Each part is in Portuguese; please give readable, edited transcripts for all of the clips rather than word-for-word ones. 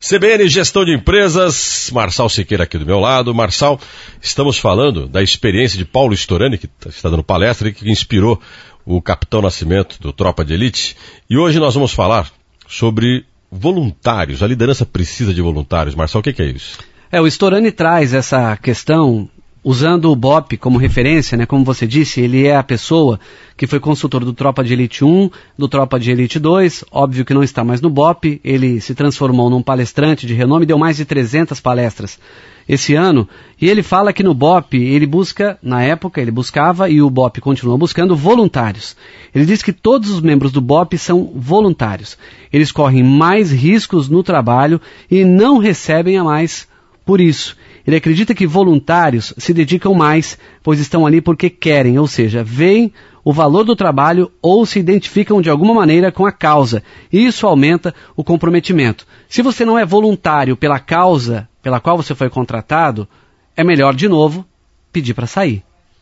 CBN Gestão de Empresas, Marçal Siqueira aqui do meu lado. Marçal, estamos falando da experiência de Paulo Storani, que está dando palestra e que inspirou o Capitão Nascimento do Tropa de Elite. E hoje nós vamos falar sobre voluntários. A liderança precisa de voluntários. Marçal, o que é isso? O Storani traz essa questão usando o BOP como referência, né? Como você disse, ele é a pessoa que foi consultor do Tropa de Elite 1, do Tropa de Elite 2, óbvio que não está mais no BOP, ele se transformou num palestrante de renome, deu mais de 300 palestras esse ano, e ele fala que no BOP ele busca, na época ele buscava, e o BOP continua buscando, voluntários. Ele diz que todos os membros do BOP são voluntários. Eles correm mais riscos no trabalho e não recebem a mais por isso. Ele acredita que voluntários se dedicam mais, pois estão ali porque querem, ou seja, veem o valor do trabalho ou se identificam de alguma maneira com a causa. E isso aumenta o comprometimento. Se você não é voluntário pela causa pela qual você foi contratado, é melhor, de novo, pedir para sair.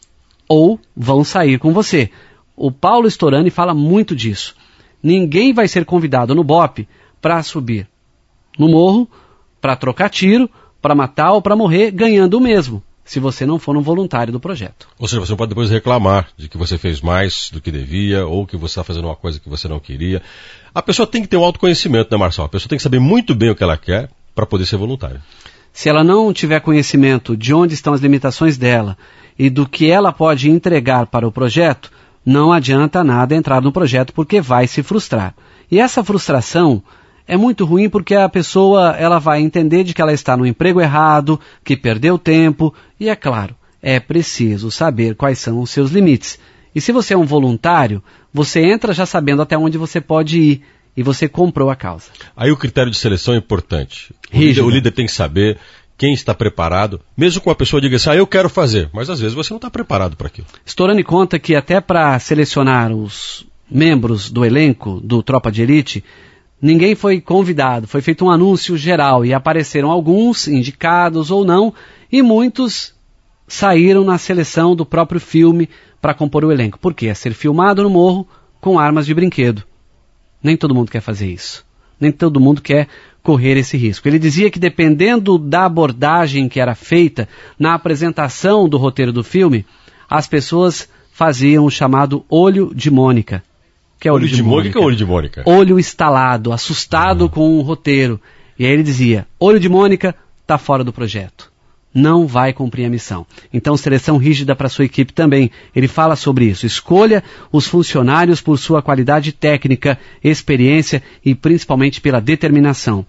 Ou vão sair com você. O Paulo Storani fala muito disso. Ninguém vai ser convidado no BOP para subir no morro, para trocar tiro, para matar ou para morrer ganhando o mesmo, se você não for um voluntário do projeto. Ou seja, você não pode depois reclamar de que você fez mais do que devia ou que você está fazendo uma coisa que você não queria. A pessoa tem que ter um autoconhecimento, né, Marçal? A pessoa tem que saber muito bem o que ela quer para poder ser voluntária. Se ela não tiver conhecimento de onde estão as limitações dela e do que ela pode entregar para o projeto, não adianta nada entrar no projeto porque vai se frustrar. E essa frustração é muito ruim porque a pessoa ela vai entender de que ela está no emprego errado, que perdeu tempo, e é claro, é preciso saber quais são os seus limites. E se você é um voluntário, você entra já sabendo até onde você pode ir, e você comprou a causa. Aí o critério de seleção é importante. O líder tem que saber quem está preparado, mesmo que uma pessoa diga assim, eu quero fazer, mas às vezes você não está preparado para aquilo. Storani conta que até para selecionar os membros do elenco do Tropa de Elite, ninguém foi convidado, foi feito um anúncio geral e apareceram alguns indicados ou não, e muitos saíram na seleção do próprio filme para compor o elenco. Por quê? É ser filmado no morro com armas de brinquedo. Nem todo mundo quer fazer isso. Nem todo mundo quer correr esse risco. Ele dizia que dependendo da abordagem que era feita na apresentação do roteiro do filme, as pessoas faziam o chamado olho de Mônica. Que é olho de Mônica? Olho de Mônica? Olho estalado, assustado com o roteiro. E aí ele dizia, olho de Mônica está fora do projeto. Não vai cumprir a missão. Então, seleção rígida para sua equipe também. Ele fala sobre isso. Escolha os funcionários por sua qualidade técnica, experiência e principalmente pela determinação.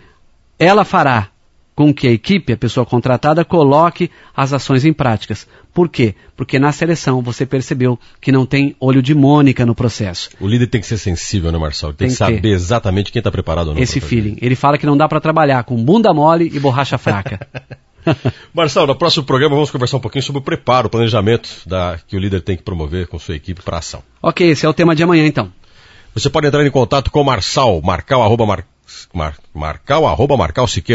Ela fará com que a equipe, a pessoa contratada, coloque as ações em práticas. Por quê? Porque na seleção você percebeu que não tem olho de Mônica no processo. O líder tem que ser sensível, né, Marçal? Tem que saber exatamente quem está preparado ou não. Esse feeling. Ele fala que não dá para trabalhar com bunda mole e borracha fraca. Marçal, no próximo programa vamos conversar um pouquinho sobre o preparo, o planejamento que o líder tem que promover com sua equipe para a ação. Ok, esse é o tema de amanhã então. Você pode entrar em contato com o Marçal,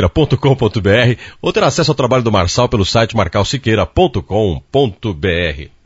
marcal@marcalsiqueira.com.br ou ter acesso ao trabalho do Marçal pelo site marcalsiqueira.com.br.